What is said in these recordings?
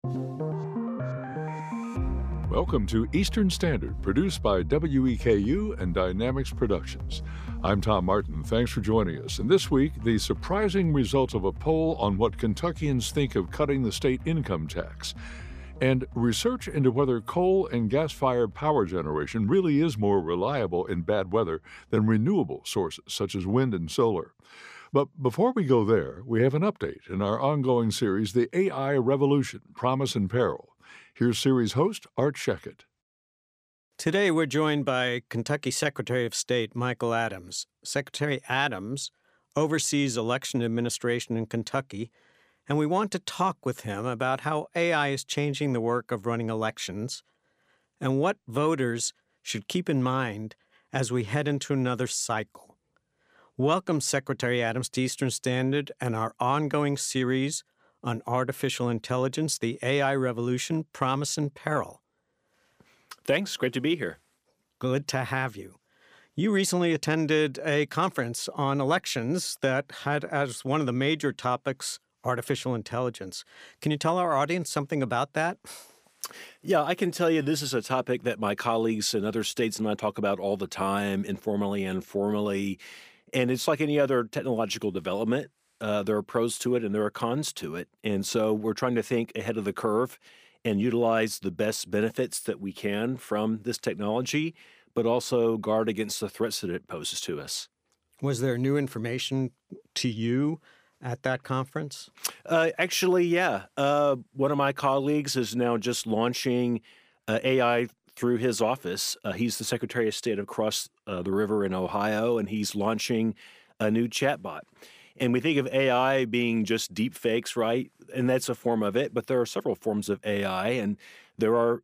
Welcome to Eastern Standard, produced by WEKU and Dynamics Productions. I'm Tom Martin. Thanks for joining us. And this week, the surprising results of a poll on what Kentuckians think of cutting the state income tax, and research into whether coal and gas-fired power generation really is more reliable in bad weather than renewable sources such as wind and solar. But before we go there, we have an update in our ongoing series, The AI Revolution, Promise and Peril. Here's series host Art Shekhet. Today we're joined by Kentucky Secretary of State Michael Adams. Secretary Adams oversees election administration in Kentucky, and we want to talk with him about how AI is changing the work of running elections and what voters should keep in mind as we head into another cycle. Welcome, Secretary Adams, to Eastern Standard and our ongoing series on artificial intelligence, the AI revolution, promise and peril. Thanks. Great to be here. Good to have you. You recently attended a conference on elections that had as one of the major topics artificial intelligence. Can you tell our audience something about that? Yeah, I can tell you this is a topic that my colleagues in other states and I talk about all the time, informally and formally. And it's like any other technological development. There are pros to it and there are cons to it. And so we're trying to think ahead of the curve and utilize the best benefits that we can from this technology, but also guard against the threats that it poses to us. Was there new information to you at that conference? Actually, yeah. One of my colleagues is now just launching AI through his office. He's the Secretary of State across the river in Ohio, and he's launching a new chatbot. And we think of AI being just deep fakes, right? And that's a form of it, but there are several forms of AI, and there are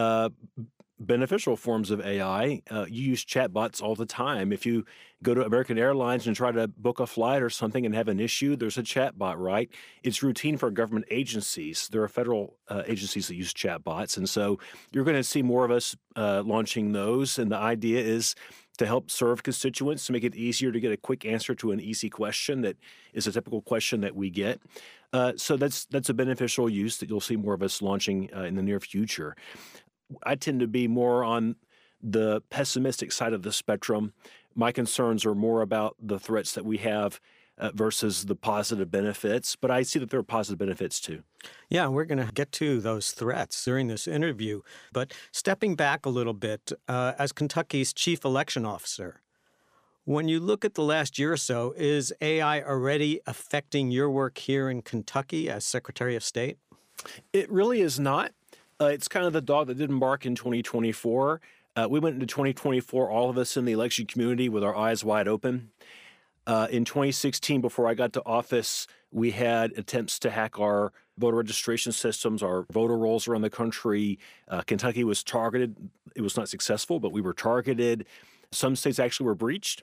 beneficial forms of AI. You use chatbots all the time. If you go to American Airlines and try to book a flight or something and have an issue, there's a chatbot, right? It's routine for government agencies. There are federal agencies that use chatbots, and so you're going to see more of us launching those, and the idea is to help serve constituents, to make it easier to get a quick answer to an easy question that is a typical question that we get. So that's a beneficial use that you'll see more of us launching in the near future. I tend to be more on the pessimistic side of the spectrum. My concerns are more about the threats that we have versus the positive benefits, but I see that there are positive benefits too. Yeah, we're going to get to those threats during this interview. But stepping back a little bit, as Kentucky's chief election officer, when you look at the last year or so, is AI already affecting your work here in Kentucky as Secretary of State? It really is not. It's kind of the dog that didn't bark in 2024. We went into 2024, all of us in the election community, with our eyes wide open. In 2016, before I got to office, we had attempts to hack our voter registration systems, our voter rolls around the country. Kentucky was targeted. It was not successful, but we were targeted. Some states actually were breached.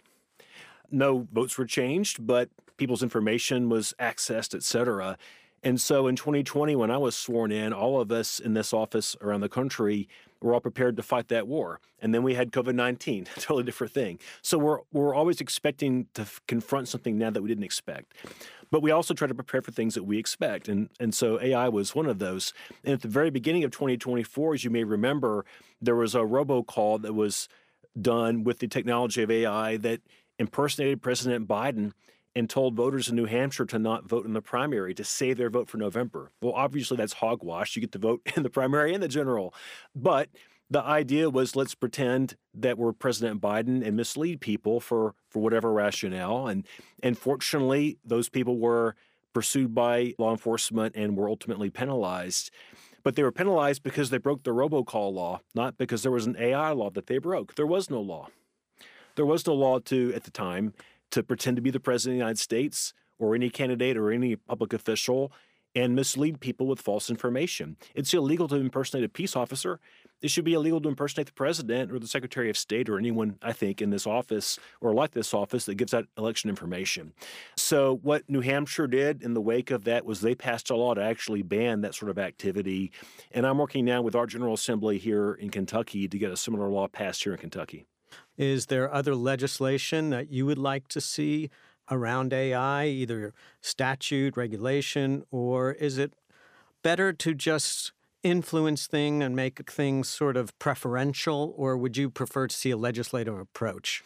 No votes were changed, but people's information was accessed, et cetera. And so in 2020, when I was sworn in, all of us in this office around the country were all prepared to fight that war. And then we had COVID-19, a totally different thing. So we're always expecting to confront something now that we didn't expect. But we also try to prepare for things that we expect. And so AI was one of those. And at the very beginning of 2024, as you may remember, there was a robocall that was done with the technology of AI that impersonated President Biden and told voters in New Hampshire to not vote in the primary, to save their vote for November. Well, obviously that's hogwash. You get to vote in the primary and the general. But the idea was, let's pretend that we're President Biden and mislead people for whatever rationale. And fortunately, those people were pursued by law enforcement and were ultimately penalized. But they were penalized because they broke the robocall law, not because there was an AI law that they broke. There was no law. There was no law at the time, to pretend to be the President of the United States or any candidate or any public official and mislead people with false information. It's illegal to impersonate a peace officer. It should be illegal to impersonate the President or the Secretary of State or anyone, I think, in this office or like this office that gives out election information. So what New Hampshire did in the wake of that was they passed a law to actually ban that sort of activity. And I'm working now with our General Assembly here in Kentucky to get a similar law passed here in Kentucky. Is there other legislation that you would like to see around AI, either statute, regulation, or is it better to just influence things and make things sort of preferential, or would you prefer to see a legislative approach?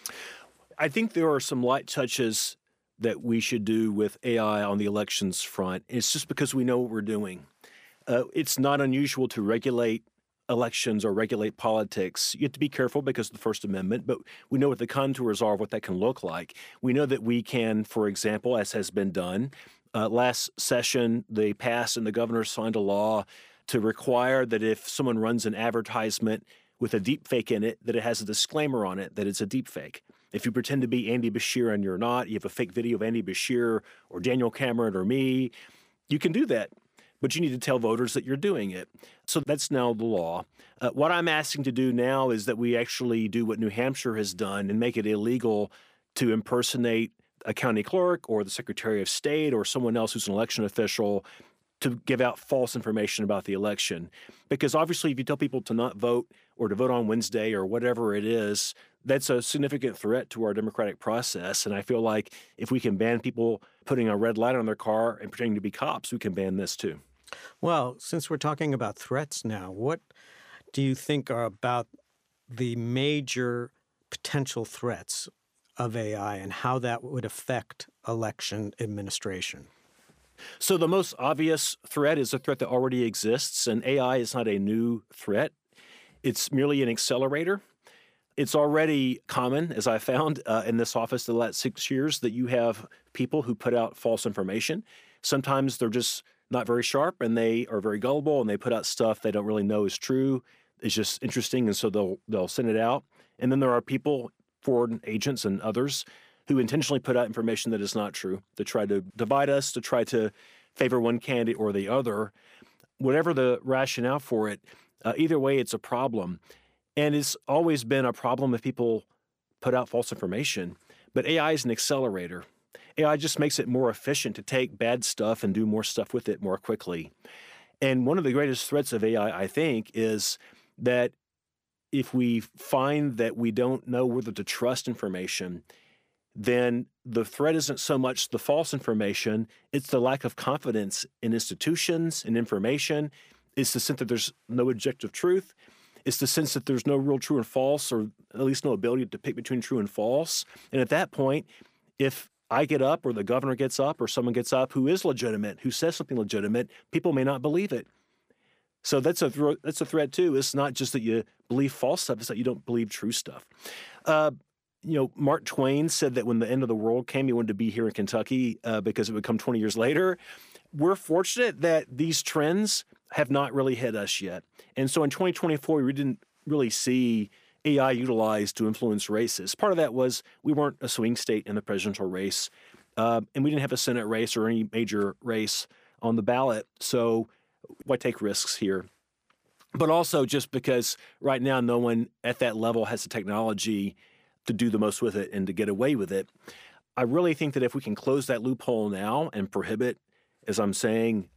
I think there are some light touches that we should do with AI on the elections front. It's just because we know what we're doing. It's not unusual to regulate elections or regulate politics. You have to be careful because of the First Amendment, but we know what the contours are of what that can look like. We know that we can, for example, as has been done, last session, they passed and the governor signed a law to require that if someone runs an advertisement with a deep fake in it, that it has a disclaimer on it that it's a deep fake. If you pretend to be Andy Beshear and you're not, you have a fake video of Andy Beshear or Daniel Cameron or me, you can do that. But you need to tell voters that you're doing it. So that's now the law. What I'm asking to do now is that we actually do what New Hampshire has done and make it illegal to impersonate a county clerk or the Secretary of State or someone else who's an election official to give out false information about the election. Because obviously, if you tell people to not vote or to vote on Wednesday or whatever it is, that's a significant threat to our democratic process. And I feel like if we can ban people putting a red light on their car and pretending to be cops, we can ban this too. Well, since we're talking about threats now, what do you think are about the major potential threats of AI and how that would affect election administration? So the most obvious threat is a threat that already exists, and AI is not a new threat. It's merely an accelerator. It's already common, as I found in this office the last 6 years, that you have people who put out false information. Sometimes they're just not very sharp, and they are very gullible, and they put out stuff they don't really know is true. It's just interesting, and so they'll send it out. And then there are people, foreign agents and others, who intentionally put out information that is not true, to try to divide us, to try to favor one candidate or the other. Whatever the rationale for it, either way, it's a problem. And it's always been a problem if people put out false information. But AI is an accelerator. AI just makes it more efficient to take bad stuff and do more stuff with it more quickly. And one of the greatest threats of AI, I think, is that if we find that we don't know whether to trust information, then the threat isn't so much the false information, it's the lack of confidence in institutions and information. It's the sense that there's no objective truth. It's the sense that there's no real true and false, or at least no ability to pick between true and false. And at that point, if I get up or the governor gets up or someone gets up who is legitimate, who says something legitimate, people may not believe it. So that's a threat too. It's not just that you believe false stuff, it's that you don't believe true stuff. Mark Twain said that when the end of the world came, he wanted to be here in Kentucky because it would come 20 years later. We're fortunate that these trends have not really hit us yet. And so in 2024, we didn't really see AI utilized to influence races. Part of that was we weren't a swing state in the presidential race, and we didn't have a Senate race or any major race on the ballot. So why take risks here? But also just because right now no one at that level has the technology to do the most with it and to get away with it. I really think that if we can close that loophole now and prohibit, as I'm saying,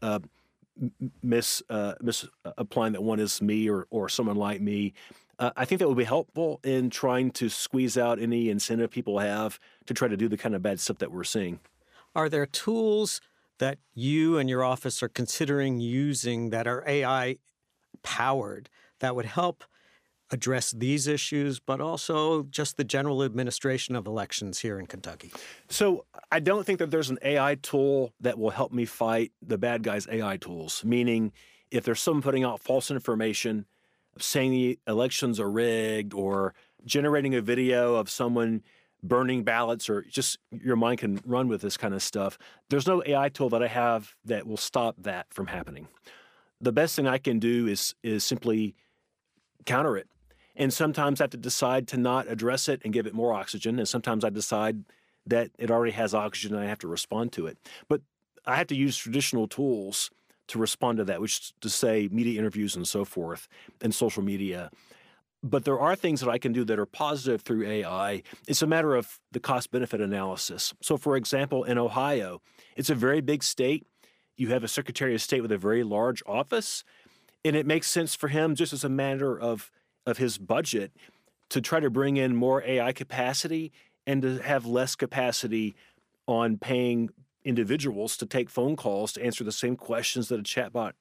misapplying that one is me or someone like me, I think that would be helpful in trying to squeeze out any incentive people have to try to do the kind of bad stuff that we're seeing. Are there tools that you and your office are considering using that are AI-powered that would help address these issues, but also just the general administration of elections here in Kentucky? So I don't think that there's an AI tool that will help me fight the bad guys' AI tools, meaning if there's someone putting out false information, saying the elections are rigged, or generating a video of someone burning ballots, or just your mind can run with this kind of stuff. There's no AI tool that I have that will stop that from happening. The best thing I can do is simply counter it. And sometimes I have to decide to not address it and give it more oxygen. And sometimes I decide that it already has oxygen and I have to respond to it. But I have to use traditional tools to respond to that, which is to say media interviews and so forth, and social media. But there are things that I can do that are positive through AI. It's a matter of the cost-benefit analysis. So, for example, in Ohio, it's a very big state. You have a Secretary of State with a very large office, and it makes sense for him, just as a matter of his budget, to try to bring in more AI capacity and to have less capacity on paying individuals to take phone calls to answer the same questions that a chatbot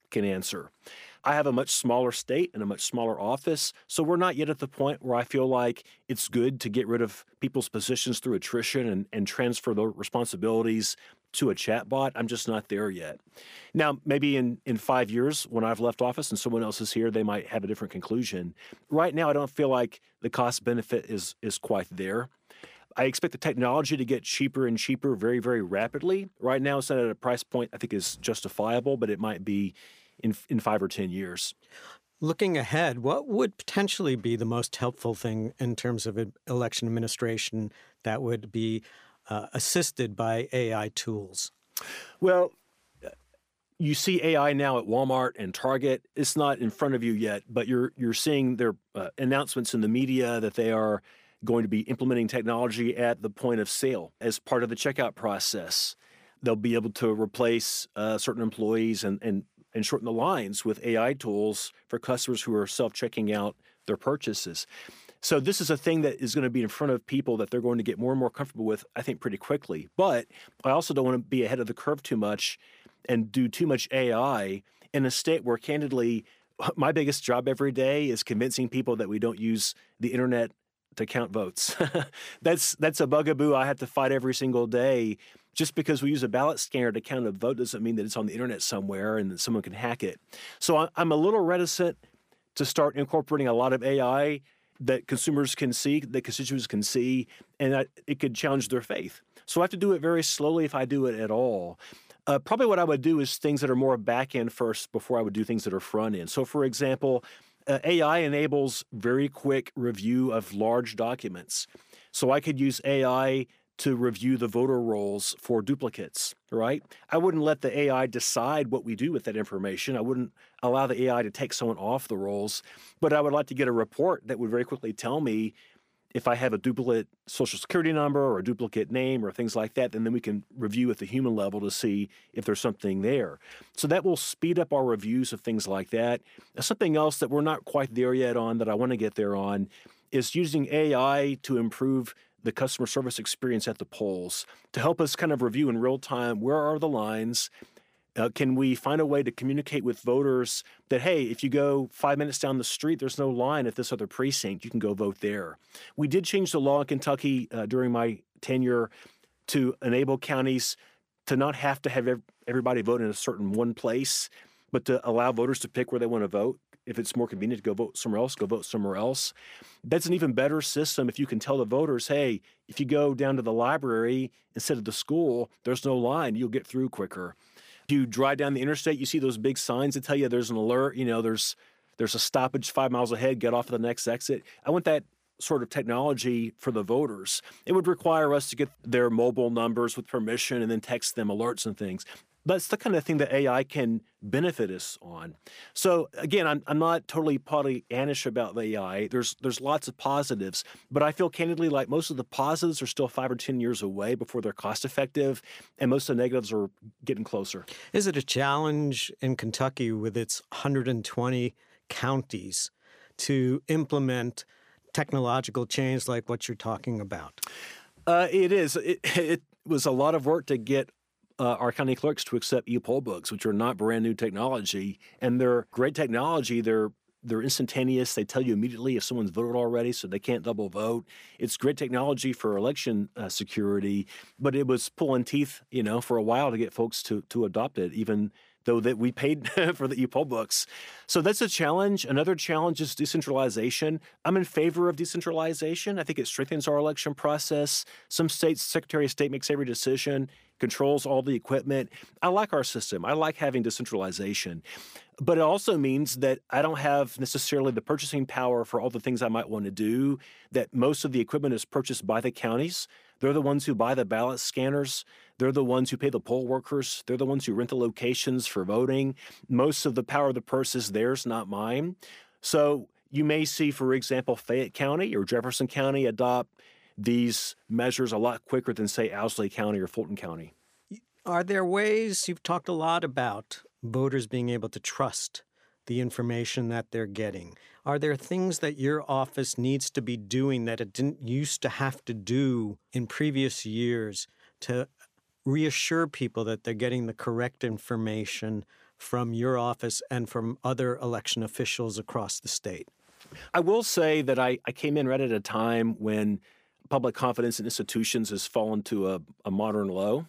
can answer. I have a much smaller state and a much smaller office, so we're not yet at the point where I feel like it's good to get rid of people's positions through attrition and transfer the responsibilities to a chatbot. I'm just not there yet. Now, maybe in 5 years when I've left office and someone else is here, they might have a different conclusion. Right now, I don't feel like the cost benefit is quite there. I expect the technology to get cheaper and cheaper very, very rapidly. Right now, it's not at a price point I think is justifiable, but it might be in 5 or 10 years. Looking ahead, what would potentially be the most helpful thing in terms of election administration that would be assisted by AI tools? Well, you see AI now at Walmart and Target. It's not in front of you yet, but you're seeing their announcements in the media that they are going to be implementing technology at the point of sale as part of the checkout process. They'll be able to replace certain employees and shorten the lines with AI tools for customers who are self-checking out their purchases. So this is a thing that is going to be in front of people that they're going to get more and more comfortable with, I think, pretty quickly. But I also don't want to be ahead of the curve too much and do too much AI in a state where, candidly, my biggest job every day is convincing people that we don't use the internet to count votes. That's a bugaboo I have to fight every single day. Just because we use a ballot scanner to count a vote doesn't mean that it's on the internet somewhere and that someone can hack it. So I'm a little reticent to start incorporating a lot of AI that consumers can see, that constituents can see, and that it could challenge their faith. So I have to do it very slowly if I do it at all. Probably what I would do is things that are more back end first before I would do things that are front end. So for example, AI enables very quick review of large documents. So I could use AI to review the voter rolls for duplicates, right? I wouldn't let the AI decide what we do with that information. I wouldn't allow the AI to take someone off the rolls, but I would like to get a report that would very quickly tell me if I have a duplicate social security number or a duplicate name or things like that, and then we can review at the human level to see if there's something there. So that will speed up our reviews of things like that. Something else that we're not quite there yet on that I want to get there on is using AI to improve the customer service experience at the polls to help us kind of review in real time, where are the lines? Can we find a way to communicate with voters that, hey, if you go 5 minutes down the street, there's no line at this other precinct. You can go vote there. We did change the law in Kentucky during my tenure to enable counties to not have to have everybody vote in a certain one place, but to allow voters to pick where they want to vote. If it's more convenient to go vote somewhere else, go vote somewhere else. That's an even better system if you can tell the voters, hey, if you go down to the library instead of the school, there's no line. You'll get through quicker. You drive down the interstate, you see those big signs that tell you there's an alert, there's a stoppage 5 miles ahead, get off at the next exit. I want that sort of technology for the voters. It would require us to get their mobile numbers with permission and then text them alerts and things. That's the kind of thing that AI can benefit us on. So again, I'm not totally Pollyannish about the AI. There's lots of positives, but I feel candidly like most of the positives are still 5 or 10 years away before they're cost effective, and most of the negatives are getting closer. Is it a challenge in Kentucky with its 120 counties to implement technological change like what you're talking about? It is. It was a lot of work to get our county clerks to accept e-poll books, which are not brand new technology, and they're great technology. They're instantaneous. They tell you immediately if someone's voted already, so they can't double vote. It's great technology for election security, but it was pulling teeth, for a while to get folks to adopt it, even though that we paid for the e-poll books. So that's a challenge. Another challenge is decentralization. I'm in favor of decentralization. I think it strengthens our election process. Some states, Secretary of State makes every decision, controls all the equipment. I like our system. I like having decentralization. But it also means that I don't have necessarily the purchasing power for all the things I might want to do, that most of the equipment is purchased by the counties. They're the ones who buy the ballot scanners. They're the ones who pay the poll workers. They're the ones who rent the locations for voting. Most of the power of the purse is theirs, not mine. So you may see, for example, Fayette County or Jefferson County adopt these measures a lot quicker than, say, Owsley County or Fulton County. Are there ways, you've talked a lot about voters being able to trust the information that they're getting. Are there things that your office needs to be doing that it didn't used to have to do in previous years to reassure people that they're getting the correct information from your office and from other election officials across the state? I will say that I came in right at a time when public confidence in institutions has fallen to a modern low.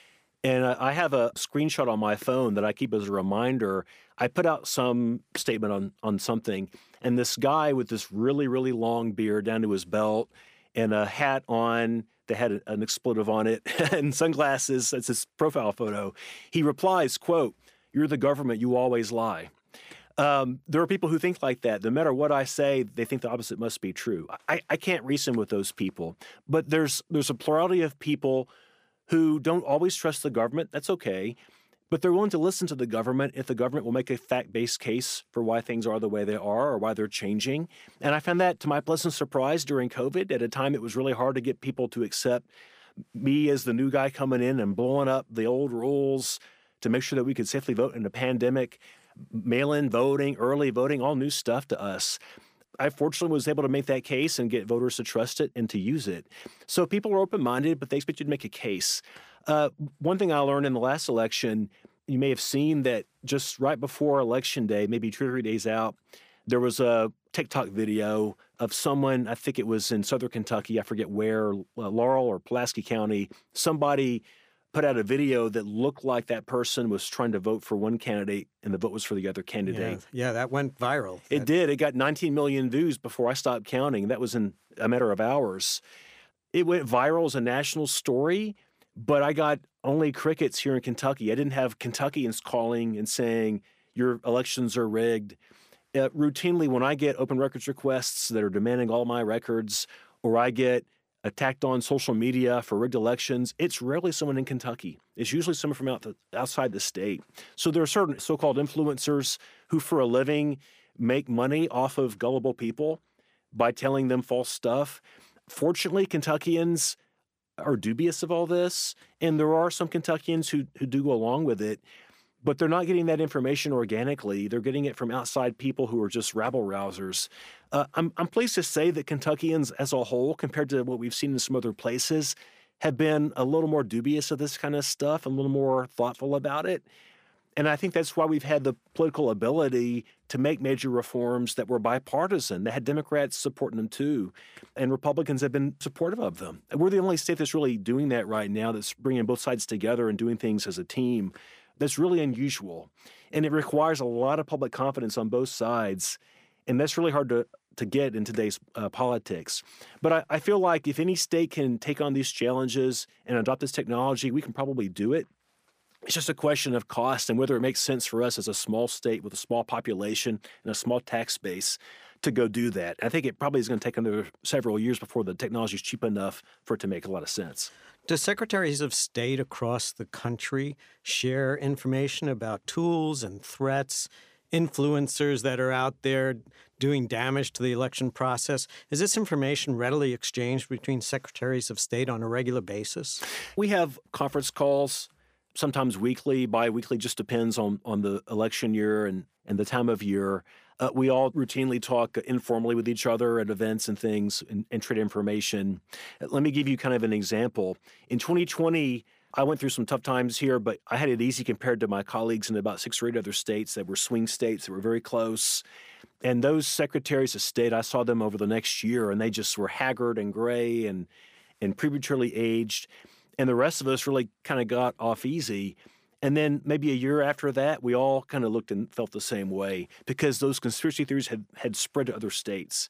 And I have a screenshot on my phone that I keep as a reminder. I put out some statement on something, and this guy with this really, really long beard down to his belt and a hat on that had an expletive on it and sunglasses, that's his profile photo, he replies, quote, "You're the government, you always lie." There are people who think like that. No matter what I say, they think the opposite must be true. I can't reason with those people. But there's a plurality of people who don't always trust the government. That's okay. But they're willing to listen to the government if the government will make a fact-based case for why things are the way they are or why they're changing. And I found that to my pleasant surprise during COVID. At a time it was really hard to get people to accept me as the new guy coming in and blowing up the old rules to make sure that we could safely vote in a pandemic, mail-in voting, early voting, all new stuff to us. I fortunately was able to make that case and get voters to trust it and to use it. So people are open-minded, but they expect you to make a case. One thing I learned in the last election, you may have seen that just right before Election Day, maybe 2 or 3 days out, there was a TikTok video of someone, I think it was in southern Kentucky, I forget where, Laurel or Pulaski County, somebody put out a video that looked like that person was trying to vote for one candidate and the vote was for the other candidate. Yeah, that went viral. It did. It got 19 million views before I stopped counting. That was in a matter of hours. It went viral as a national story, but I got only crickets here in Kentucky. I didn't have Kentuckians calling and saying, your elections are rigged. Routinely, when I get open records requests that are demanding all my records, or I get attacked on social media for rigged elections, it's rarely someone in Kentucky. It's usually someone from outside the state. So there are certain so-called influencers who, for a living, make money off of gullible people by telling them false stuff. Fortunately, Kentuckians are dubious of all this, and there are some Kentuckians who do go along with it, but they're not getting that information organically. They're getting it from outside people who are just rabble-rousers. I'm pleased to say that Kentuckians as a whole, compared to what we've seen in some other places, have been a little more dubious of this kind of stuff, a little more thoughtful about it. And I think that's why we've had the political ability to make major reforms that were bipartisan, that had Democrats supporting them too, and Republicans have been supportive of them. And we're the only state that's really doing that right now, that's bringing both sides together and doing things as a team. That's really unusual. And it requires a lot of public confidence on both sides, and that's really hard to get in today's politics. But I feel like if any state can take on these challenges and adopt this technology, we can probably do it. It's just a question of cost and whether it makes sense for us as a small state with a small population and a small tax base to go do that. I think it probably is going to take another several years before the technology is cheap enough for it to make a lot of sense. Do secretaries of state across the country share information about tools and threats, influencers that are out there doing damage to the election process? Is this information readily exchanged between secretaries of state on a regular basis? We have conference calls, sometimes weekly, bi-weekly, just depends on the election year and the time of year. We all routinely talk informally with each other at events and things and trade information. Let me give you kind of an example. In 2020, I went through some tough times here, but I had it easy compared to my colleagues in about 6 or 8 other states that were swing states that were very close. And those secretaries of state, I saw them over the next year, and they just were haggard and gray and prematurely aged. And the rest of us really kind of got off easy. And then maybe a year after that, we all kind of looked and felt the same way because those conspiracy theories had spread to other states.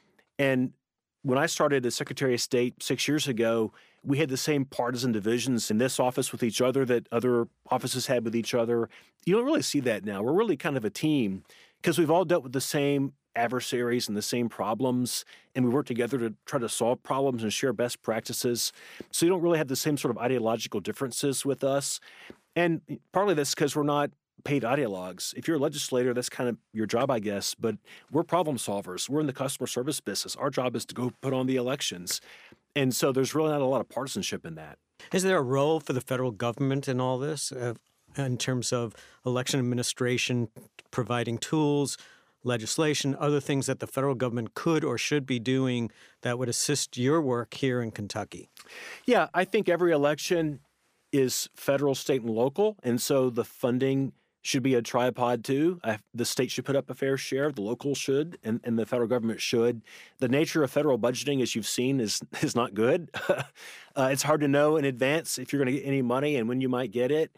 And when I started as Secretary of State 6 years ago, we had the same partisan divisions in this office with each other that other offices had with each other. You don't really see that now. We're really kind of a team because we've all dealt with the same adversaries and the same problems, and we work together to try to solve problems and share best practices. So you don't really have the same sort of ideological differences with us. And partly that's because we're not paid ideologues. If you're a legislator, that's kind of your job, I guess, but we're problem solvers. We're in the customer service business. Our job is to go put on the elections. And so there's really not a lot of partisanship in that. Is there a role for the federal government in all this in terms of election administration, providing tools, legislation, other things that the federal government could or should be doing that would assist your work here in Kentucky? Yeah, I think every election is federal, state, and local, and so the funding should be a tripod too. The state should put up a fair share, the local should, and the federal government should. The nature of federal budgeting, as you've seen, is not good. It's hard to know in advance if you're going to get any money and when you might get it.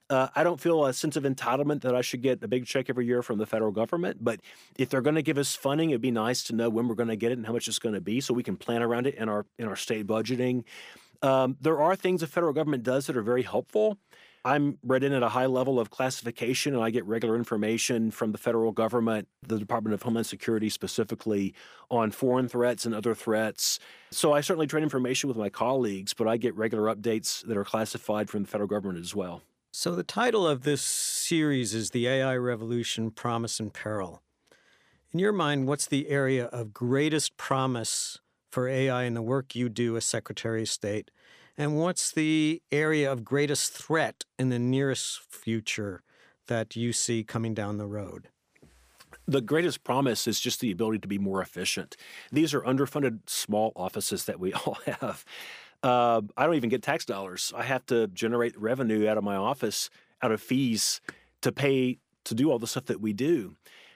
I don't feel a sense of entitlement that I should get a big check every year from the federal government, but if they're going to give us funding, it'd be nice to know when we're going to get it and how much it's going to be so we can plan around it in our state budgeting. There are things the federal government does that are very helpful. I'm read in at a high level of classification, and I get regular information from the federal government, the Department of Homeland Security specifically, on foreign threats and other threats. So I certainly trade information with my colleagues, but I get regular updates that are classified from the federal government as well. So the title of this series is The AI Revolution, Promise and Peril. In your mind, what's the area of greatest promise for AI in the work you do as Secretary of State? And what's the area of greatest threat in the nearest future that you see coming down the road? The greatest promise is just the ability to be more efficient. These are underfunded small offices that we all have. I don't even get tax dollars. I have to generate revenue out of my office, out of fees to pay to do all the stuff that we do.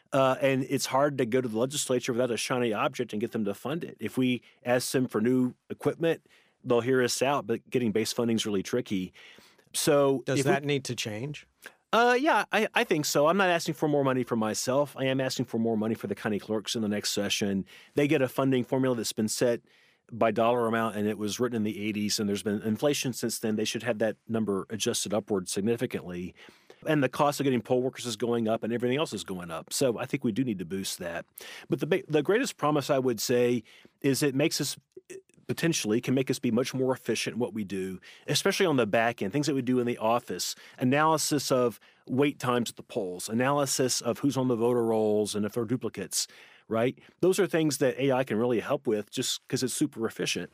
And it's hard to go to the legislature without a shiny object and get them to fund it. If we ask them for new equipment, they'll hear us out, but getting base funding is really tricky. So does that need to change? Yeah, I think so. I'm not asking for more money for myself. I am asking for more money for the county clerks in the next session. They get a funding formula that's been set by dollar amount, and it was written in the 80s, and there's been inflation since then. They should have that number adjusted upward significantly. And the cost of getting poll workers is going up, and everything else is going up. So I think we do need to boost that. But the greatest promise, I would say, is it makes us potentially can make us be much more efficient in what we do, especially on the back end, things that we do in the office, analysis of wait times at the polls, analysis of who's on the voter rolls and if there are duplicates, right? Those are things that AI can really help with just because it's super efficient.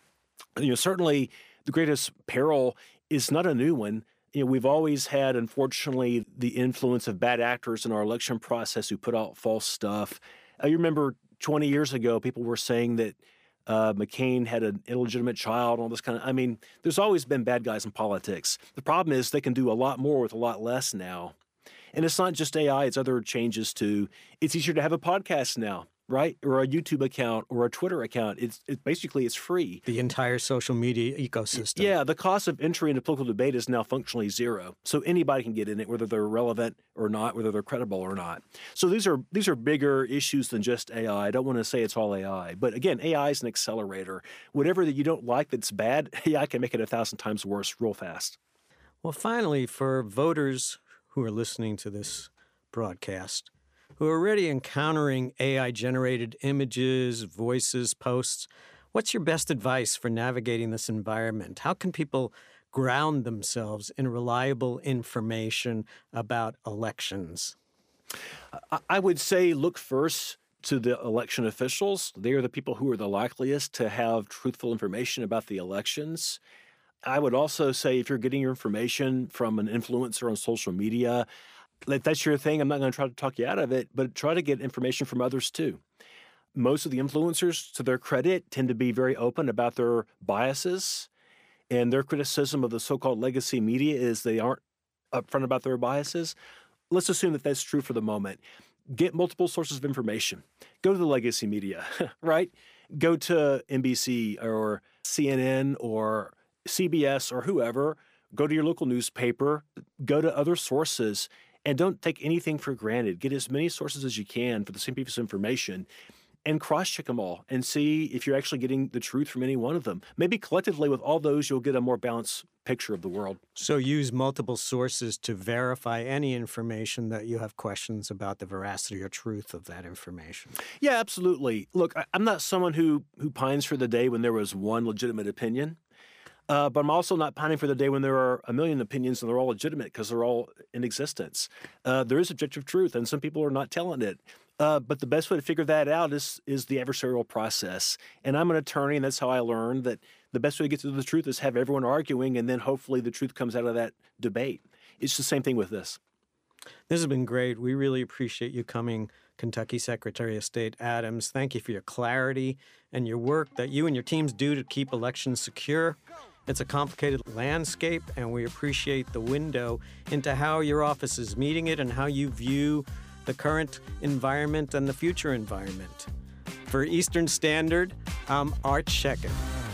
Certainly the greatest peril is not a new one. We've always had, unfortunately, the influence of bad actors in our election process who put out false stuff. You remember 20 years ago, people were saying that McCain had an illegitimate child, and all this kind of, there's always been bad guys in politics. The problem is they can do a lot more with a lot less now. And it's not just AI, it's other changes too. It's easier to have a podcast now, right? Or a YouTube account or a Twitter account. It's basically free. The entire social media ecosystem. Yeah, the cost of entry into political debate is now functionally zero. So anybody can get in it, whether they're relevant or not, whether they're credible or not. So these are bigger issues than just AI. I don't want to say it's all AI. But again, AI is an accelerator. Whatever that you don't like that's bad, AI can make it 1,000 times worse real fast. Well, finally, for voters who are listening to this broadcast, who are already encountering AI-generated images, voices, posts, what's your best advice for navigating this environment? How can people ground themselves in reliable information about elections? I would say look first to the election officials. They are the people who are the likeliest to have truthful information about the elections. I would also say if you're getting your information from an influencer on social media, if that's your thing, I'm not going to try to talk you out of it, but try to get information from others too. Most of the influencers, to their credit, tend to be very open about their biases, and their criticism of the so-called legacy media is they aren't upfront about their biases. Let's assume that that's true for the moment. Get multiple sources of information. Go to the legacy media, right? Go to NBC or CNN or CBS or whoever. Go to your local newspaper. Go to other sources. And don't take anything for granted. Get as many sources as you can for the same piece of information and cross-check them all and see if you're actually getting the truth from any one of them. Maybe collectively with all those, you'll get a more balanced picture of the world. So use multiple sources to verify any information that you have questions about the veracity or truth of that information. Yeah, absolutely. Look, I'm not someone who pines for the day when there was one legitimate opinion. But I'm also not pining for the day when there are a million opinions and they're all legitimate because they're all in existence. There is objective truth, and some people are not telling it. But the best way to figure that out is the adversarial process. And I'm an attorney, and that's how I learned that the best way to get to the truth is have everyone arguing, and then hopefully the truth comes out of that debate. It's the same thing with this. This has been great. We really appreciate you coming, Kentucky Secretary of State Adams. Thank you for your clarity and your work that you and your teams do to keep elections secure. It's a complicated landscape, and we appreciate the window into how your office is meeting it and how you view the current environment and the future environment. For Eastern Standard, I'm Art Schecken.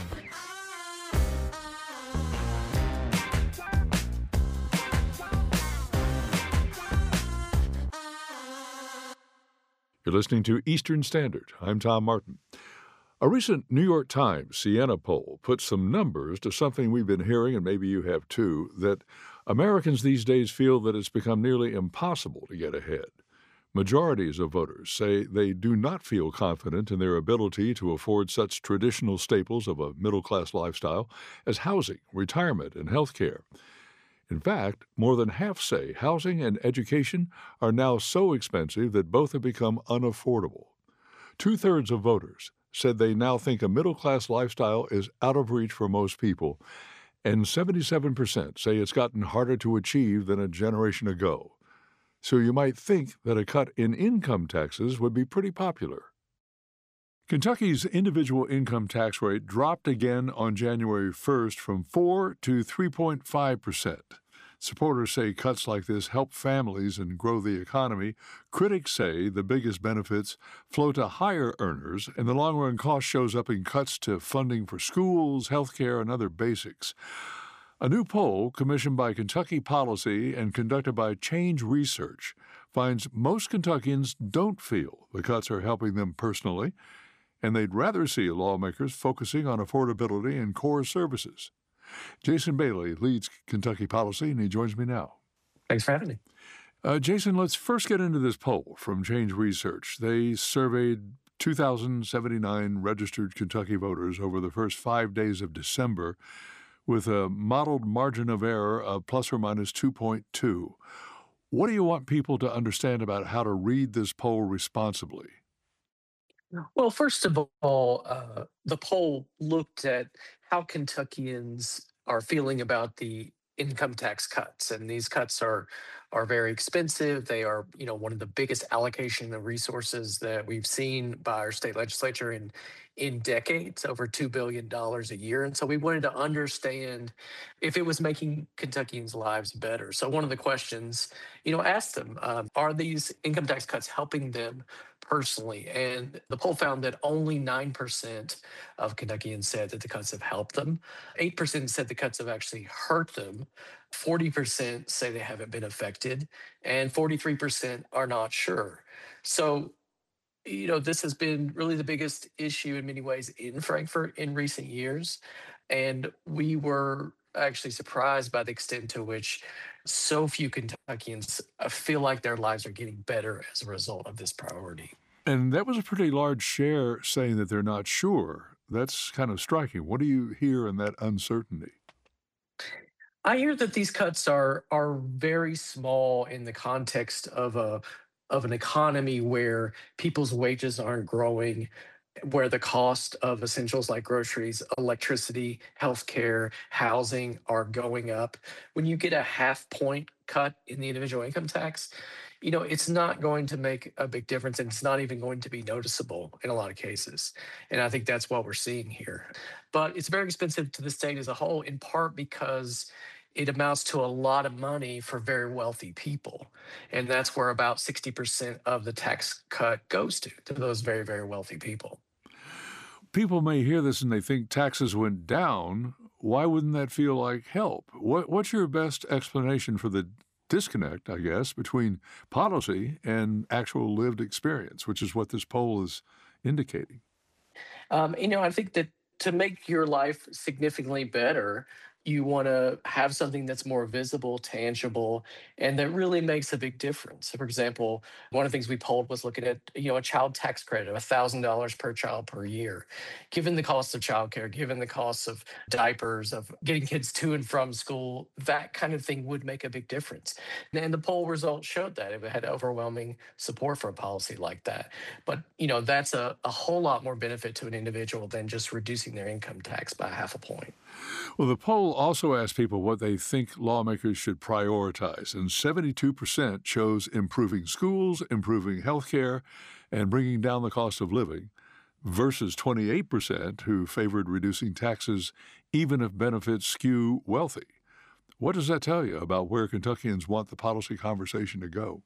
You're listening to Eastern Standard. I'm Tom Martin. A recent New York Times Siena poll put some numbers to something we've been hearing, and maybe you have too, that Americans these days feel that it's become nearly impossible to get ahead. Majorities of voters say they do not feel confident in their ability to afford such traditional staples of a middle-class lifestyle as housing, retirement, and health care. In fact, more than half say housing and education are now so expensive that both have become unaffordable. Two-thirds of voters said they now think a middle-class lifestyle is out of reach for most people, and 77% say it's gotten harder to achieve than a generation ago. So you might think that a cut in income taxes would be pretty popular. Kentucky's individual income tax rate dropped again on January 1st from 4 to 3.5%. Supporters say cuts like this help families and grow the economy. Critics say the biggest benefits flow to higher earners, and the long-run cost shows up in cuts to funding for schools, health care, and other basics. A new poll commissioned by Kentucky Policy and conducted by Change Research finds most Kentuckians don't feel the cuts are helping them personally, and they'd rather see lawmakers focusing on affordability and core services. Jason Bailey leads Kentucky Policy, and he joins me now. Thanks for having me. Jason, let's first get into this poll from Change Research. They surveyed 2,079 registered Kentucky voters over the first 5 days of December with a modeled margin of error of plus or minus 2.2. What do you want people to understand about how to read this poll responsibly? Well, first of all, the poll looked at how Kentuckians are feeling about the income tax cuts, and these cuts are very expensive. They are, one of the biggest allocation of resources that we've seen by our state legislature in decades, over $2 billion a year. And so we wanted to understand if it was making Kentuckians' lives better. So one of the questions, asked them, are these income tax cuts helping them personally? And the poll found that only 9% of Kentuckians said that the cuts have helped them. 8% said the cuts have actually hurt them. 40% say they haven't been affected, and 43% are not sure. So, this has been really the biggest issue in many ways in Frankfort in recent years. And we were actually surprised by the extent to which so few Kentuckians feel like their lives are getting better as a result of this priority. And that was a pretty large share saying that they're not sure. That's kind of striking. What do you hear in that uncertainty? I hear that these cuts are very small in the context of an economy where people's wages aren't growing, where the cost of essentials like groceries, electricity, healthcare, housing are going up. When you get a half point cut in the individual income tax, it's not going to make a big difference, and it's not even going to be noticeable in a lot of cases. And I think that's what we're seeing here. But it's very expensive to the state as a whole, in part because it amounts to a lot of money for very wealthy people. And that's where about 60% of the tax cut goes to those very, very wealthy people. People may hear this and they think taxes went down. Why wouldn't that feel like help? What's your best explanation for the disconnect, I guess, between policy and actual lived experience, which is what this poll is indicating? I think that to make your life significantly better, you want to have something that's more visible, tangible, and that really makes a big difference. So, for example, one of the things we polled was looking at, a child tax credit of $1,000 per child per year. Given the cost of childcare, given the costs of diapers, of getting kids to and from school, that kind of thing would make a big difference. And the poll results showed that it had overwhelming support for a policy like that. But, that's a whole lot more benefit to an individual than just reducing their income tax by half a point. Well, the poll also asked people what they think lawmakers should prioritize, and 72% chose improving schools, improving health care, and bringing down the cost of living. versus 28% who favored reducing taxes even if benefits skew wealthy. What does that tell you about where Kentuckians want the policy conversation to go?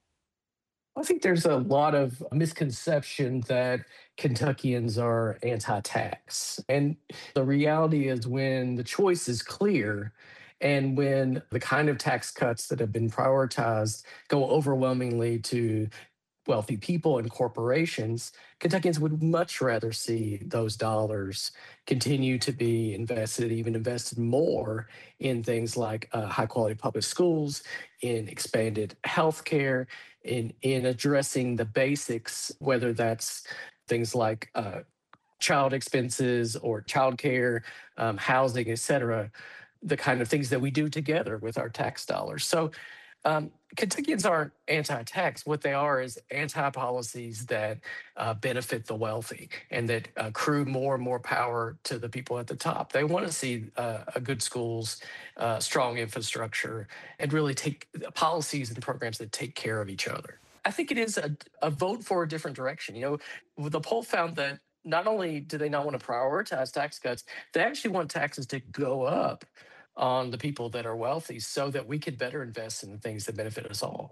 I think there's a lot of misconception that Kentuckians are anti tax. And the reality is, when the choice is clear and when the kind of tax cuts that have been prioritized go overwhelmingly to wealthy people and corporations, Kentuckians would much rather see those dollars continue to be invested, even invested more in things like high quality public schools, in expanded healthcare, in addressing the basics, whether that's things like child expenses or childcare, housing, et cetera, the kind of things that we do together with our tax dollars. So Kentuckians aren't anti-tax. What they are is anti-policies that benefit the wealthy and that accrue more and more power to the people at the top. They want to see a good schools, strong infrastructure, and really take policies and programs that take care of each other. I think it is a vote for a different direction. The poll found that not only do they not want to prioritize tax cuts, they actually want taxes to go up on the people that are wealthy so that we could better invest in the things that benefit us all.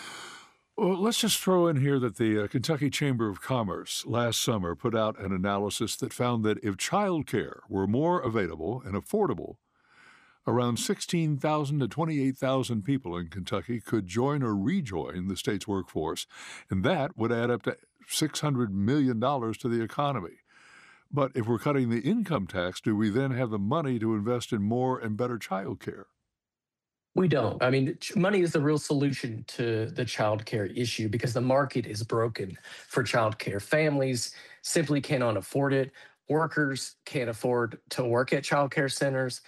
Well, let's just throw in here that the Kentucky Chamber of Commerce last summer put out an analysis that found that if childcare were more available and affordable, around 16,000 to 28,000 people in Kentucky could join or rejoin the state's workforce, and that would add up to $600 million to the economy. But if we're cutting the income tax, do we then have the money to invest in more and better child care? We don't. I mean, money is the real solution to the childcare issue because the market is broken for childcare. Families simply cannot afford it. Workers can't afford to work at childcare centers.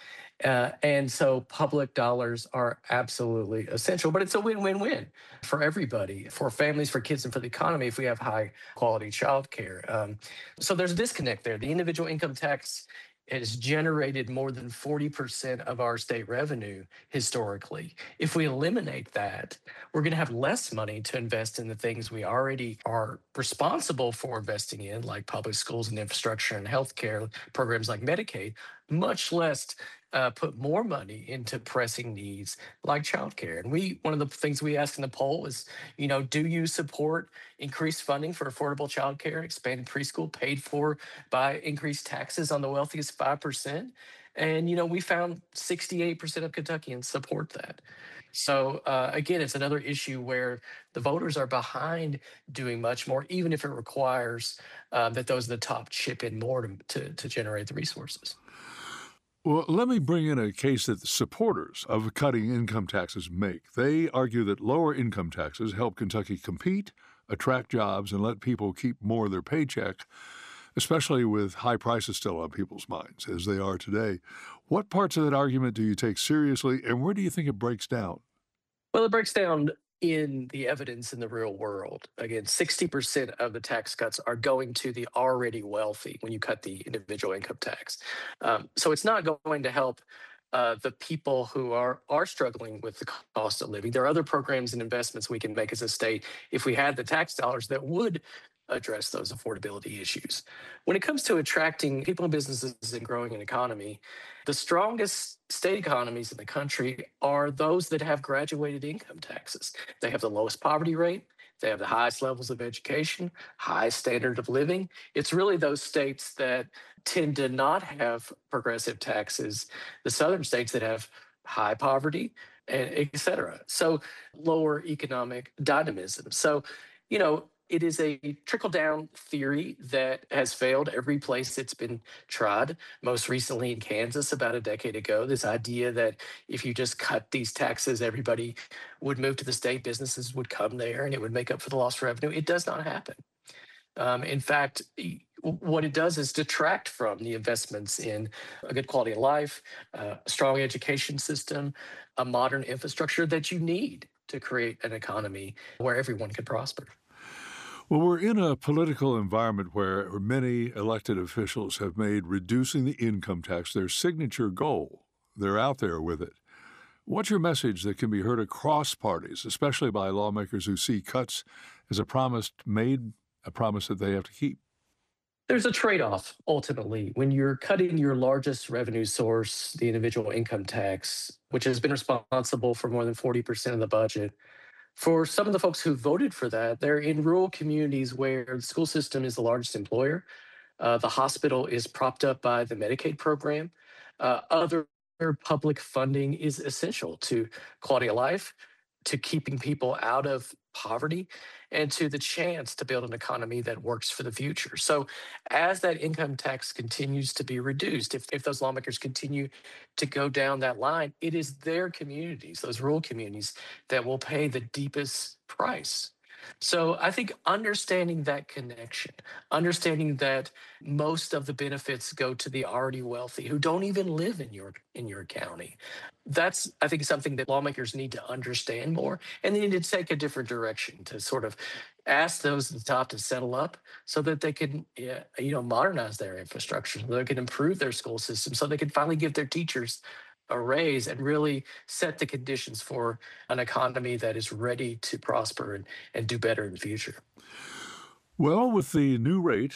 And so public dollars are absolutely essential, but it's a win-win-win for everybody, for families, for kids, and for the economy if we have high quality childcare. So there's a disconnect there. The individual income tax has generated more than 40% of our state revenue historically. If we eliminate that, we're going to have less money to invest in the things we already are responsible for investing in, like public schools and infrastructure and healthcare programs like Medicaid, much less put more money into pressing needs like childcare. And one of the things we asked in the poll is, do you support increased funding for affordable childcare, expanded preschool paid for by increased taxes on the wealthiest 5%? And, we found 68% of Kentuckians support that. So again, it's another issue where the voters are behind doing much more, even if it requires that those at the top chip in more to generate the resources. Well, let me bring in a case that the supporters of cutting income taxes make. They argue that lower income taxes help Kentucky compete, attract jobs, and let people keep more of their paycheck, especially with high prices still on people's minds, as they are today. What parts of that argument do you take seriously, and where do you think it breaks down? Well, it breaks down in the evidence in the real world. Again, 60% of the tax cuts are going to the already wealthy when you cut the individual income tax. So it's not going to help the people who are struggling with the cost of living. There are other programs and investments we can make as a state if we had the tax dollars that would address those affordability issues. When it comes to attracting people and businesses and growing an economy, the strongest state economies in the country are those that have graduated income taxes. They have the lowest poverty rate. They have the highest levels of education, highest standard of living. It's really those states that tend to not have progressive taxes, the southern states that have high poverty, and et cetera. So lower economic dynamism. So, it is a trickle-down theory that has failed every place it's been tried, most recently in Kansas about a decade ago. This idea that if you just cut these taxes, everybody would move to the state, businesses would come there, and it would make up for the lost revenue. It does not happen. In fact, what it does is detract from the investments in a good quality of life, a strong education system, a modern infrastructure that you need to create an economy where everyone can prosper. Well, we're in a political environment where many elected officials have made reducing the income tax their signature goal. They're out there with it. What's your message that can be heard across parties, especially by lawmakers who see cuts as a promise made, a promise that they have to keep? There's a trade-off ultimately. When you're cutting your largest revenue source, the individual income tax, which has been responsible for more than 40% of the budget, for some of the folks who voted for that, they're in rural communities where the school system is the largest employer. The hospital is propped up by the Medicaid program. Other public funding is essential to quality of life, to keeping people out of poverty, and to the chance to build an economy that works for the future. So, as that income tax continues to be reduced, if those lawmakers continue to go down that line, it is their communities, those rural communities, that will pay the deepest price. So I think understanding that connection, understanding that most of the benefits go to the already wealthy who don't even live in your county. That's, I think, something that lawmakers need to understand more, and they need to take a different direction to sort of ask those at the top to settle up so that they can, yeah, modernize their infrastructure, so they can improve their school system, so they can finally give their teachers a raise and really set the conditions for an economy that is ready to prosper and do better in the future. Well, with the new rate,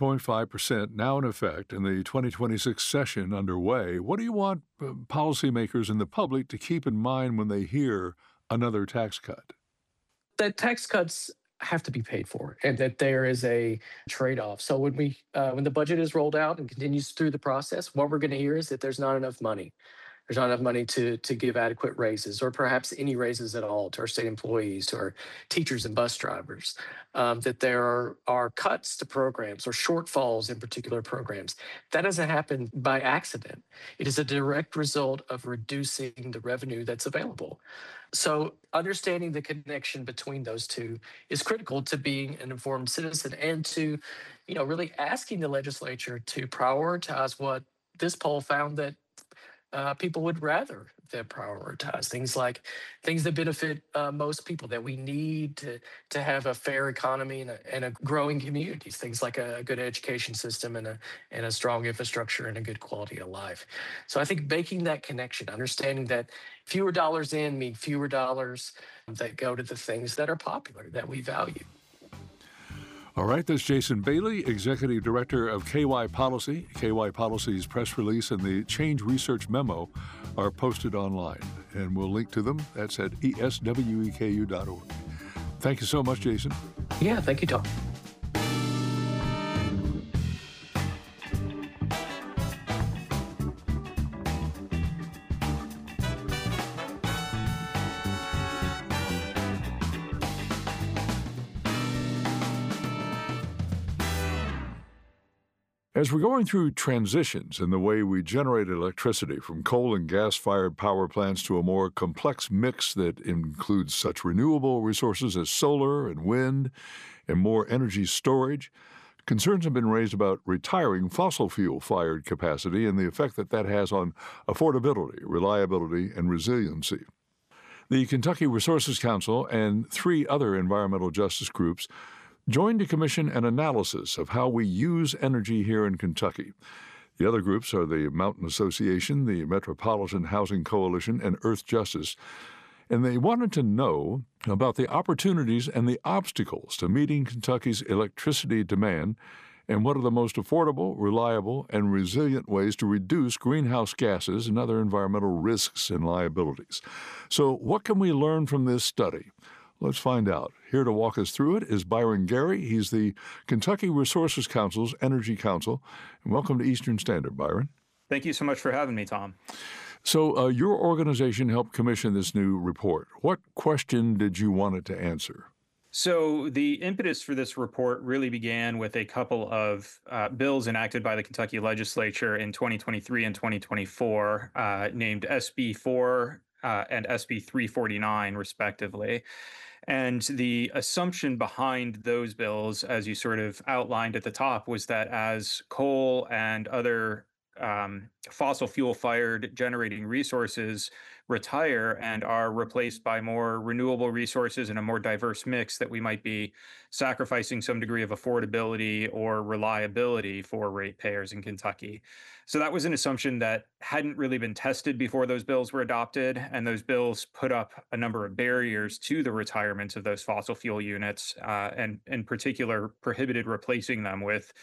3.5%, now in effect and the 2026 session underway, what do you want policymakers and the public to keep in mind when they hear another tax cut? That tax cuts have to be paid for and that there is a trade-off. So when the budget is rolled out and continues through the process, what we're going to hear is that there's not enough money. There's not enough money to give adequate raises, or perhaps any raises at all, to our state employees, to our teachers and bus drivers. That there are cuts to programs or shortfalls in particular programs. That doesn't happen by accident. It is a direct result of reducing the revenue that's available. So understanding the connection between those two is critical to being an informed citizen, and to, really asking the legislature to prioritize what this poll found that people would rather than prioritize things that benefit most people, that we need to have a fair economy and a growing communities, things like a good education system and a strong infrastructure and a good quality of life. So I think making that connection, understanding that fewer dollars in mean fewer dollars that go to the things that are popular, that we value. All right, that's Jason Bailey, Executive Director of KY Policy. KY Policy's press release and the Change Research Memo are posted online, and we'll link to them. That's at esweku.org. Thank you so much, Jason. Yeah, thank you, Tom. As we're going through transitions in the way we generate electricity from coal and gas-fired power plants to a more complex mix that includes such renewable resources as solar and wind and more energy storage, concerns have been raised about retiring fossil fuel-fired capacity and the effect that that has on affordability, reliability, and resiliency. The Kentucky Resources Council and 3 other environmental justice groups joined to commission an analysis of how we use energy here in Kentucky. The other groups are the Mountain Association, the Metropolitan Housing Coalition, and Earth Justice, and they wanted to know about the opportunities and the obstacles to meeting Kentucky's electricity demand and what are the most affordable, reliable, and resilient ways to reduce greenhouse gases and other environmental risks and liabilities. So what can we learn from this study? Let's find out. Here to walk us through it is Byron Gary. He's the Kentucky Resources Council's Energy Counsel. And welcome to Eastern Standard, Byron. Thank you so much for having me, Tom. So your organization helped commission this new report. What question did you want it to answer? So the impetus for this report really began with a couple of bills enacted by the Kentucky legislature in 2023 and 2024, named SB 4 and SB 349, respectively. And the assumption behind those bills, as you sort of outlined at the top, was that as coal and other fossil fuel-fired generating resources retire and are replaced by more renewable resources and a more diverse mix, that we might be sacrificing some degree of affordability or reliability for ratepayers in Kentucky. So that was an assumption that hadn't really been tested before those bills were adopted, and those bills put up a number of barriers to the retirement of those fossil fuel units, and in particular prohibited replacing them with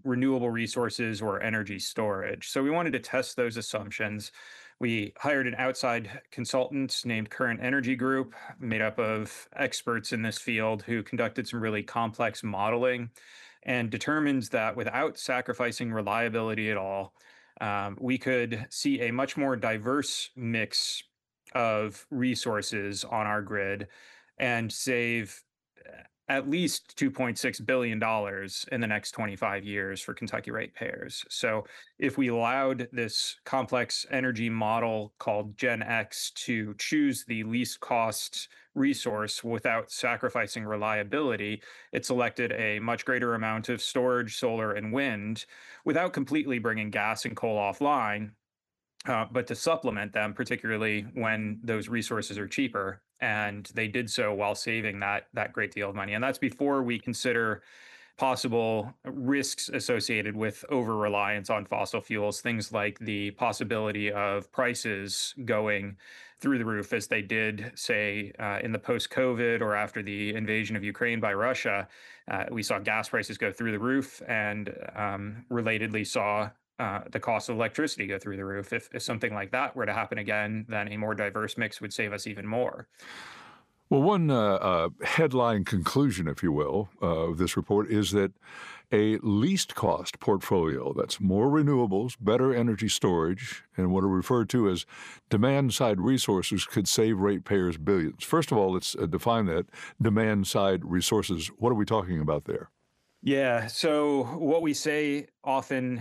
renewable resources or energy storage. So we wanted to test those assumptions. We hired an outside consultant named Current Energy Group, made up of experts in this field who conducted some really complex modeling and determined that without sacrificing reliability at all, we could see a much more diverse mix of resources on our grid and save at least $2.6 billion in the next 25 years for Kentucky ratepayers. So if we allowed this complex energy model called Gen X to choose the least cost resource without sacrificing reliability, it selected a much greater amount of storage, solar, and wind without completely bringing gas and coal offline, but to supplement them, particularly when those resources are cheaper. And they did so while saving that great deal of money. And that's before we consider possible risks associated with over reliance on fossil fuels, things like the possibility of prices going through the roof, as they did, say, in the post COVID or after the invasion of Ukraine by Russia. We saw gas prices go through the roof and relatedly saw the cost of electricity go through the roof. If something like that were to happen again, then a more diverse mix would save us even more. Well, one headline conclusion, if you will, of this report is that a least cost portfolio, that's more renewables, better energy storage, and what are referred to as demand side resources, could save ratepayers billions. First of all, let's define that. Demand side resources, what are we talking about there? Yeah. So what we say often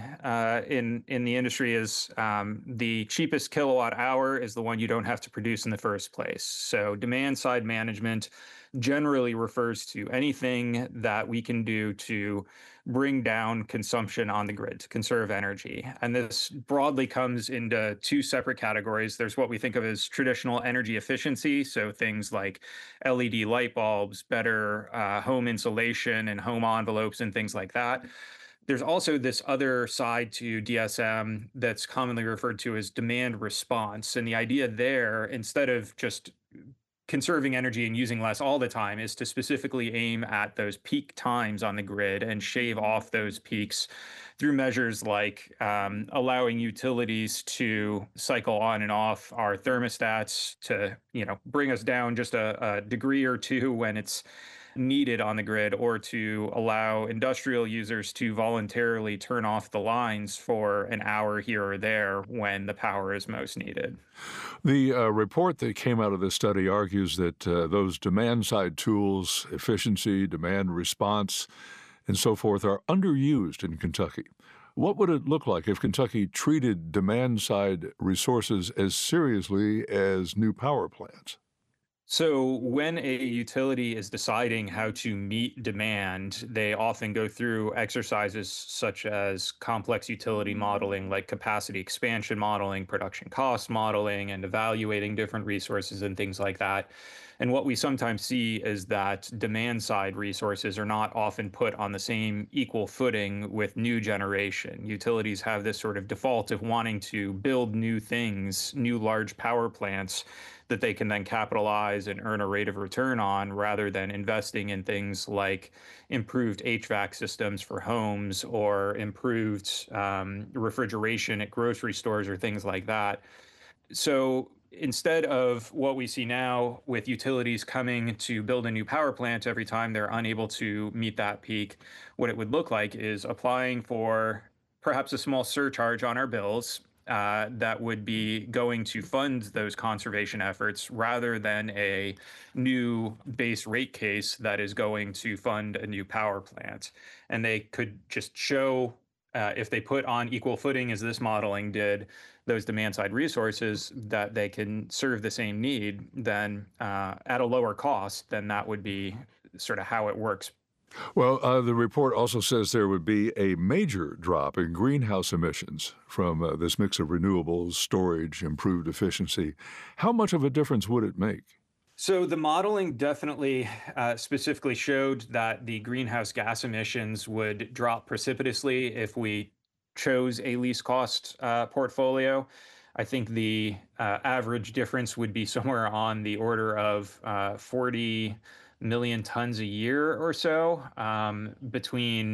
in the industry is the cheapest kilowatt hour is the one you don't have to produce in the first place. So demand side management generally refers to anything that we can do to bring down consumption on the grid, to conserve energy. And this broadly comes into two separate categories. There's what we think of as traditional energy efficiency, so things like LED light bulbs, better home insulation and home envelopes and things like that. There's also this other side to DSM that's commonly referred to as demand response. And the idea there, instead of just conserving energy and using less all the time, is to specifically aim at those peak times on the grid and shave off those peaks through measures like allowing utilities to cycle on and off our thermostats to, bring us down just a degree or two when it's needed on the grid, or to allow industrial users to voluntarily turn off the lines for an hour here or there when the power is most needed. The report that came out of this study argues that those demand-side tools, efficiency, demand response, and so forth, are underused in Kentucky. What would it look like if Kentucky treated demand-side resources as seriously as new power plants? So when a utility is deciding how to meet demand, they often go through exercises such as complex utility modeling, like capacity expansion modeling, production cost modeling, and evaluating different resources and things like that. And what we sometimes see is that demand side resources are not often put on the same equal footing with new generation. Utilities have this sort of default of wanting to build new things, new large power plants that they can then capitalize and earn a rate of return on, rather than investing in things like improved HVAC systems for homes or improved refrigeration at grocery stores or things like that. So instead of what we see now with utilities coming to build a new power plant every time they're unable to meet that peak, what it would look like is applying for perhaps a small surcharge on our bills that would be going to fund those conservation efforts, rather than a new base rate case that is going to fund a new power plant. And they could just show, if they put on equal footing as this modeling did, those demand side resources, that they can serve the same need, then at a lower cost, then that would be sort of how it works. Well, the report also says there would be a major drop in greenhouse emissions from this mix of renewables, storage, improved efficiency. How much of a difference would it make? So the modeling definitely specifically showed that the greenhouse gas emissions would drop precipitously if we chose a least cost portfolio. I think the average difference would be somewhere on the order of 40 million tons a year or so, between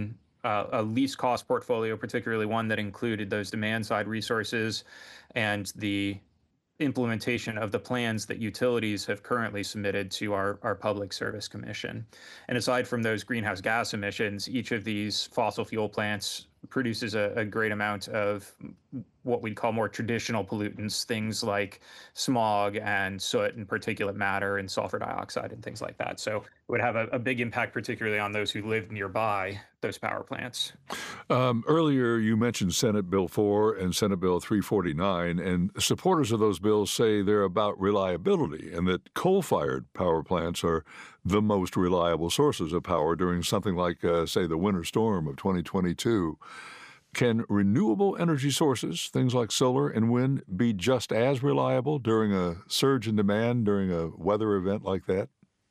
a least cost portfolio, particularly one that included those demand side resources and the implementation of the plans that utilities have currently submitted to our Public Service Commission. And aside from those greenhouse gas emissions, each of these fossil fuel plants produces a great amount of what we'd call more traditional pollutants, things like smog and soot and particulate matter and sulfur dioxide and things like that. So it would have a big impact, particularly on those who live nearby those power plants. Earlier, you mentioned Senate Bill 4 and Senate Bill 349, and supporters of those bills say they're about reliability and that coal-fired power plants are the most reliable sources of power during something like, say, the winter storm of 2022. Can renewable energy sources, things like solar and wind, be just as reliable during a surge in demand during a weather event like that?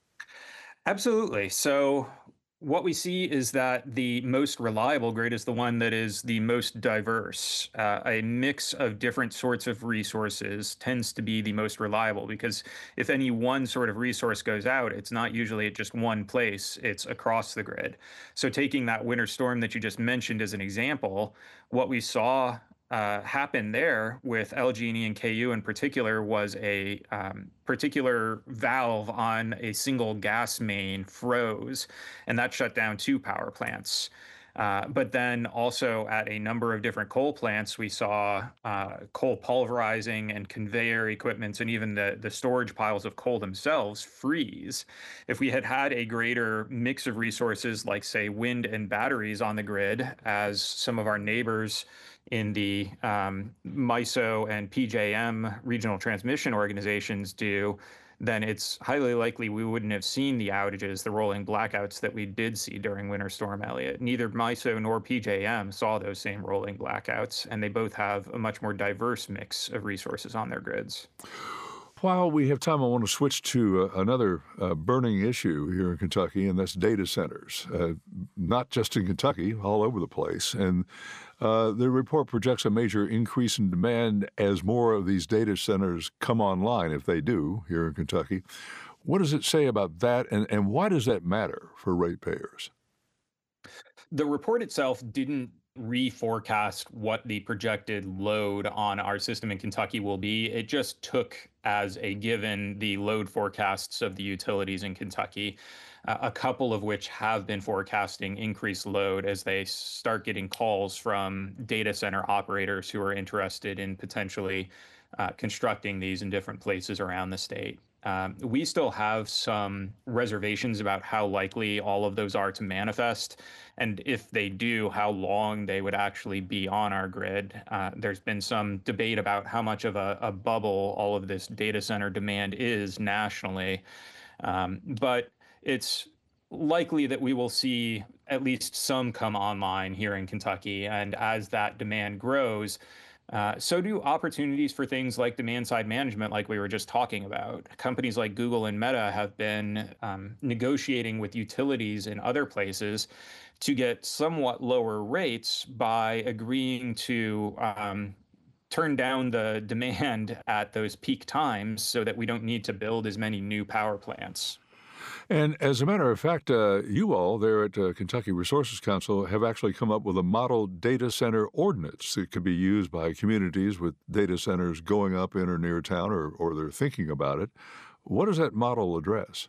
Absolutely. So what we see is that the most reliable grid is the one that is the most diverse. A mix of different sorts of resources tends to be the most reliable because if any one sort of resource goes out, it's not usually at just one place, it's across the grid. So taking that winter storm that you just mentioned as an example, what we saw happened there with LG&E and KU in particular was a particular valve on a single gas main froze, and that shut down two power plants. But then also at a number of different coal plants, we saw coal pulverizing and conveyor equipment and even the storage piles of coal themselves freeze. If we had had a greater mix of resources like, say, wind and batteries on the grid, as some of our neighbors in the MISO and PJM regional transmission organizations do, then it's highly likely we wouldn't have seen the outages, the rolling blackouts that we did see during Winter Storm Elliott. Neither MISO nor PJM saw those same rolling blackouts, and they both have a much more diverse mix of resources on their grids. While we have time, I want to switch to another burning issue here in Kentucky, and that's data centers. Not just in Kentucky, all over the place. And the report projects a major increase in demand as more of these data centers come online, if they do, here in Kentucky. What does it say about that, and why does that matter for ratepayers? The report itself didn't reforecast what the projected load on our system in Kentucky will be. It just took as a given the load forecasts of the utilities in Kentucky, a couple of which have been forecasting increased load as they start getting calls from data center operators who are interested in potentially constructing these in different places around the state. We still have some reservations about how likely all of those are to manifest, and if they do, how long they would actually be on our grid. There's been some debate about how much of a bubble all of this data center demand is nationally, but it's likely that we will see at least some come online here in Kentucky, and as that demand grows, so do opportunities for things like demand side management, like we were just talking about. Companies like Google and Meta have been negotiating with utilities in other places to get somewhat lower rates by agreeing to turn down the demand at those peak times so that we don't need to build as many new power plants. And as a matter of fact, you all there at Kentucky Resources Council have actually come up with a model data center ordinance that could be used by communities with data centers going up in or near town, or they're thinking about it. What does that model address?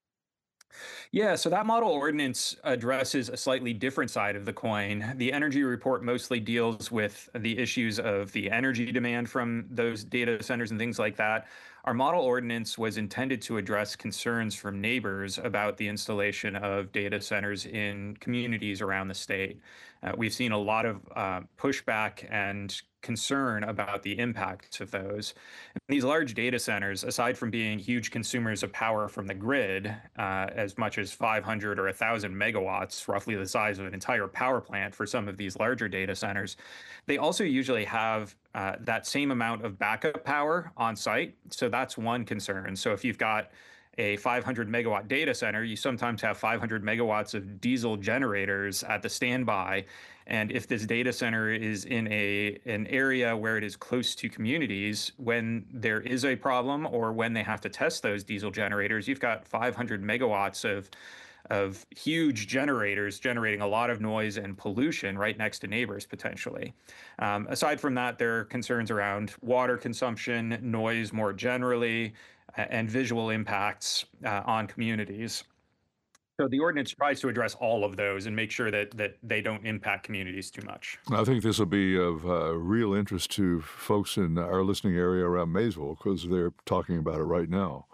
Yeah, so that model ordinance addresses a slightly different side of the coin. The energy report mostly deals with the issues of the energy demand from those data centers and things like that. Our model ordinance was intended to address concerns from neighbors about the installation of data centers in communities around the state. We've seen a lot of pushback and concern about the impacts of those. These large data centers, aside from being huge consumers of power from the grid, as much as 500 or 1,000 megawatts, roughly the size of an entire power plant for some of these larger data centers, they also usually have that same amount of backup power on site. So that's one concern. So if you've got a 500 megawatt data center, you sometimes have 500 megawatts of diesel generators at the standby. And if this data center is in an area where it is close to communities, when there is a problem or when they have to test those diesel generators, you've got 500 megawatts of of huge generators generating a lot of noise and pollution right next to neighbors potentially. Aside from that, there are concerns around water consumption, noise more generally, and visual impacts on communities. So the ordinance tries to address all of those and make sure that they don't impact communities too much. I think this will be of real interest to folks in our listening area around Maysville because they're talking about it right now.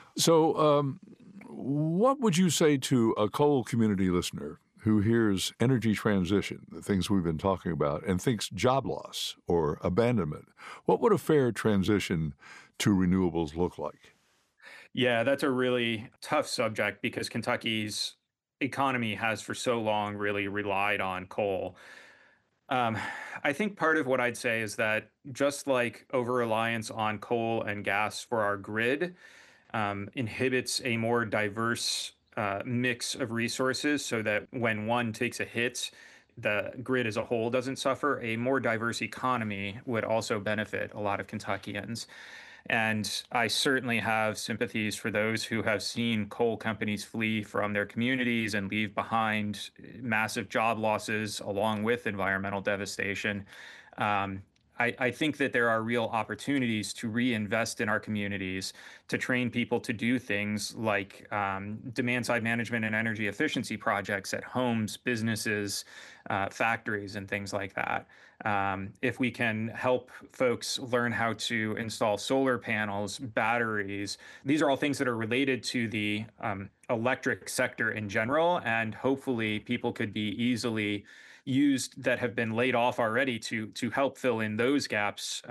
So what would you say to a coal community listener who hears energy transition, the things we've been talking about, and thinks job loss or abandonment? What would a fair transition to renewables look like? Yeah, that's a really tough subject because Kentucky's economy has for so long really relied on coal. Um, I think part of what I'd say is that just like over reliance on coal and gas for our grid inhibits a more diverse mix of resources so that when one takes a hit, the grid as a whole doesn't suffer, a more diverse economy would also benefit a lot of Kentuckians. And I certainly have sympathies for those who have seen coal companies flee from their communities and leave behind massive job losses along with environmental devastation. Um, I think that there are real opportunities to reinvest in our communities, to train people to do things like demand side management and energy efficiency projects at homes, businesses, factories, and things like that. If we can help folks learn how to install solar panels, batteries, these are all things that are related to the electric sector in general, and hopefully people could be easily used that have been laid off already to help fill in those gaps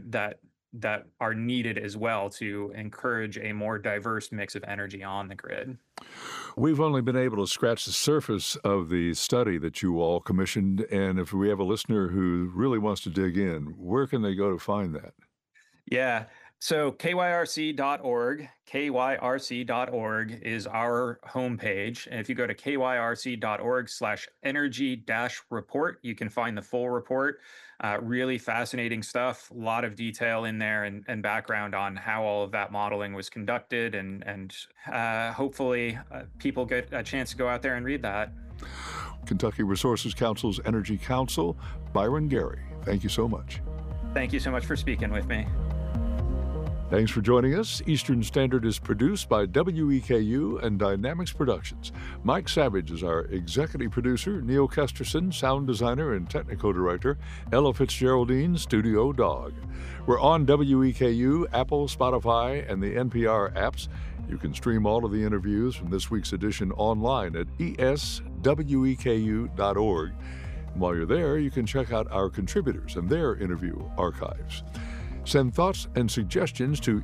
that are needed as well to encourage a more diverse mix of energy on the grid. We've only been able to scratch the surface of the study that you all commissioned, and if we have a listener who really wants to dig in, where can they go to find that? Yeah. So kyrc.org, kyrc.org is our homepage. And if you go to kyrc.org/energy-report, you can find the full report. Really fascinating stuff, a lot of detail in there and background on how all of that modeling was conducted. And hopefully people get a chance to go out there and read that. Kentucky Resources Council's Energy Counsel, Byron Gary, thank you so much. Thank you so much for speaking with me. Thanks for joining us. Eastern Standard is produced by WEKU and Dynamics Productions. Mike Savage is our executive producer, Neil Kesterson, sound designer and technical director, Ella Fitzgeraldine, studio dog. We're on WEKU, Apple, Spotify, and the NPR apps. You can stream all of the interviews from this week's edition online at esweku.org. And while you're there, you can check out our contributors and their interview archives. Send thoughts and suggestions to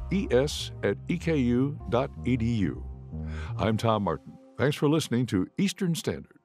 es@eku.edu. I'm Tom Martin. Thanks for listening to Eastern Standard.